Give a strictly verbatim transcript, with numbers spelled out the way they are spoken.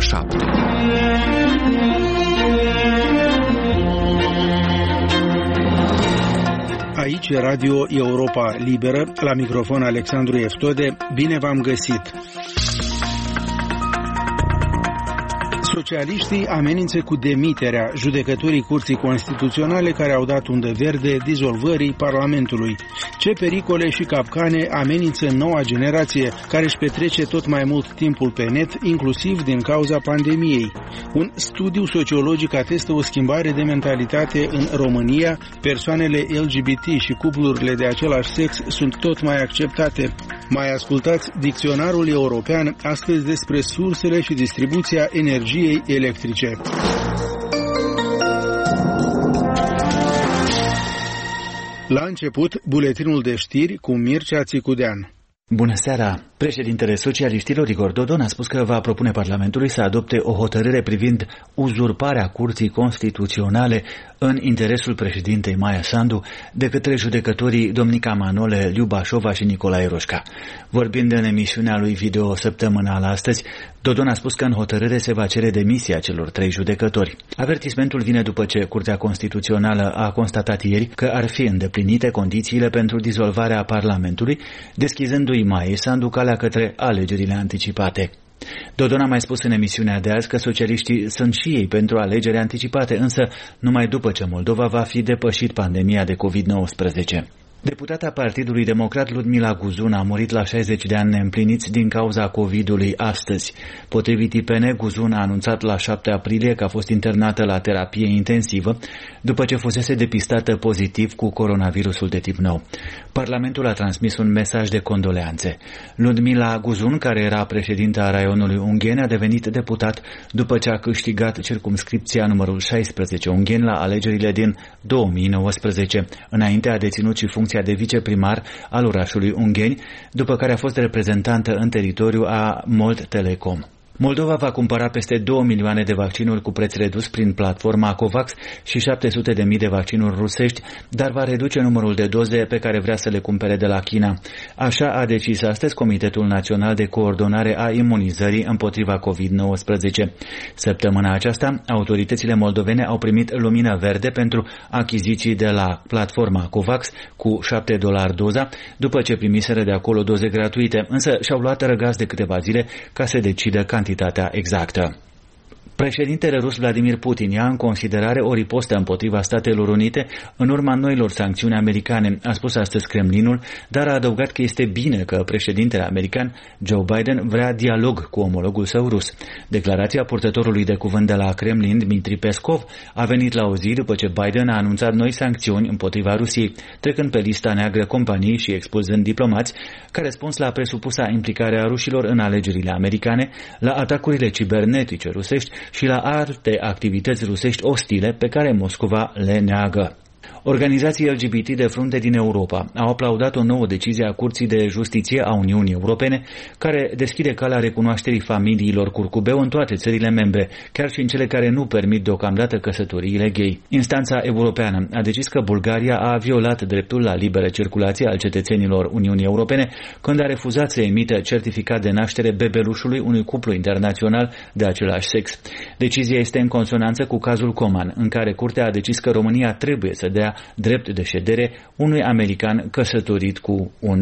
șapte. Aici e Radio Europa Liberă, la microfon Alexandru Eftode, bine v-am găsit! Socialiștii amenință cu demiterea judecătorii Curții Constituționale care au dat undă verde dizolvării Parlamentului. Ce pericole și capcane amenință noua generație care își petrece tot mai mult timpul pe net, inclusiv din cauza pandemiei. Un studiu sociologic atestă o schimbare de mentalitate în România. Persoanele L G B T și cuplurile de același sex sunt tot mai acceptate. Mai ascultați Dicționarul European astăzi despre sursele și distribuția energiei electrice. La început, buletinul de știri cu Mircea Țicudean. Bună seara! Președintele socialiștilor Igor Dodon a spus că va propune Parlamentului să adopte o hotărâre privind uzurparea Curții Constituționale în interesul președintei Maia Sandu de către judecătorii Domnica Manole, Liu Bașova și Nicolae Roșca. Vorbind în emisiunea lui video săptămânală astăzi, Dodon a spus că în hotărâre se va cere demisia celor trei judecători. Avertismentul vine după ce Curtea Constituțională a constatat ieri că ar fi îndeplinite condițiile pentru dizolvarea Parlamentului, deschizându-i Maiei Sandu calea către alegerile anticipate. Dodon a mai spus în emisiunea de azi că socialiștii sunt și ei pentru alegeri anticipate, însă numai după ce Moldova va fi depășit pandemia de covid nouăsprezece. Deputata Partidului Democrat Ludmila Guzun a murit la șaizeci de ani neîmpliniți din cauza COVID-ului astăzi. Potrivit I P N, Guzun a anunțat la șapte aprilie că a fost internată la terapie intensivă după ce fusese depistată pozitiv cu coronavirusul de tip nou. Parlamentul a transmis un mesaj de condoleanțe. Ludmila Guzun, care era președinta a raionului Ungheni, a devenit deputat după ce a câștigat circumscripția numărul șaisprezece Ungheni la alegerile din două mii nouăsprezece. Înainte a deținut și funcția de viceprimar al orașului Ungheni, după care a fost reprezentantă în teritoriu a Mold Telecom. Moldova va cumpăra peste două milioane de vaccinuri cu preț redus prin platforma COVAX și șapte sute de mii de vaccinuri rusești, dar va reduce numărul de doze pe care vrea să le cumpere de la China. Așa a decis astăzi Comitetul Național de Coordonare a Imunizării împotriva covid nouăsprezece. Săptămâna aceasta, autoritățile moldovene au primit lumină verde pentru achiziții de la platforma COVAX cu șapte dolari doza, după ce primiseră de acolo doze gratuite, însă și-au luat răgaz de câteva zile ca să decidă cantitatea exactă. Președintele rus Vladimir Putin ia în considerare o ripostă împotriva Statelor Unite în urma noilor sancțiuni americane, a spus astăzi Kremlinul, dar a adăugat că este bine că președintele american Joe Biden vrea dialog cu omologul său rus. Declarația purtătorului de cuvânt de la Kremlin, Dmitri Peskov, a venit la o zi după ce Biden a anunțat noi sancțiuni împotriva Rusiei, trecând pe lista neagră companii și expulzând diplomați, ca răspuns la presupusa implicare a rușilor în alegerile americane, la atacurile cibernetice rusești și la alte activități rusești ostile pe care Moscova le neagă. Organizații L G B T de frunte din Europa au aplaudat o nouă decizie a Curții de Justiție a Uniunii Europene care deschide calea recunoașterii familiilor curcubeu în toate țările membre, chiar și în cele care nu permit deocamdată căsătoriile gay. Instanța europeană a decis că Bulgaria a violat dreptul la liberă circulație al cetățenilor Uniunii Europene când a refuzat să emită certificat de naștere bebelușului unui cuplu internațional de același sex. Decizia este în consonanță cu cazul Coman, în care Curtea a decis că România trebuie să dea drept de ședere unui american căsătorit cu un